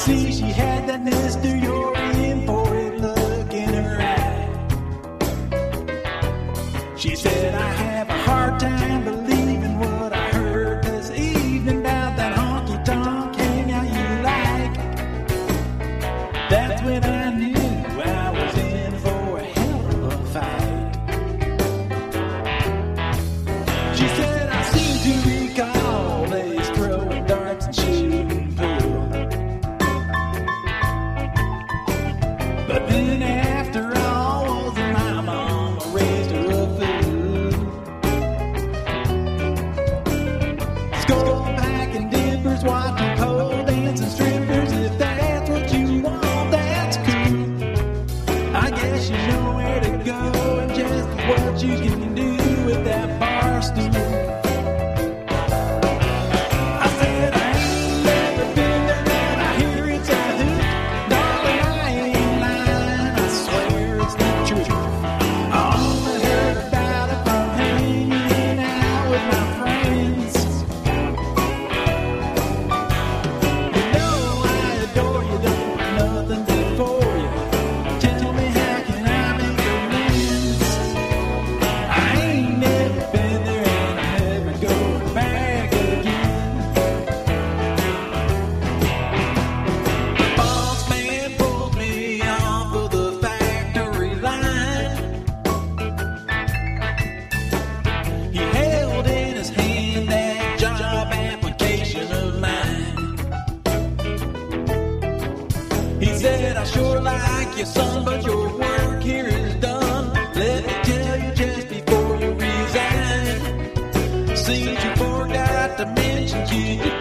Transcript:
see she had that Mr. You're in for it look in her eye. She said, I have a hard time believing what I heard this evening about that honky-tonk hangout you like. That's when I knew I was in for a hell of a fight. She said, I seem to recall days throwing darts and shooting pool. But then after all, wasn't my mama raised her a fool? Skull packing dippers, watching pole dancing strippers. If that's what you want, that's cool. I guess you know where to go and just what you can do with that bar stool. I said I ain't never been there, but I hear it's a hoot. Darling, I ain't lying, I swear it's the truth. I only heard about it from hanging out with my friends. You know I adore you, don't want nothing good for you. Tell me how can I make amends? I ain't never been there and I'm never going back again. The boss man pulled me off of the factory line. He held in his hand that job application of mine. He said, I sure like you, son, but your work here is done. Let me tell you just before you resign. Seems you forgot to mention you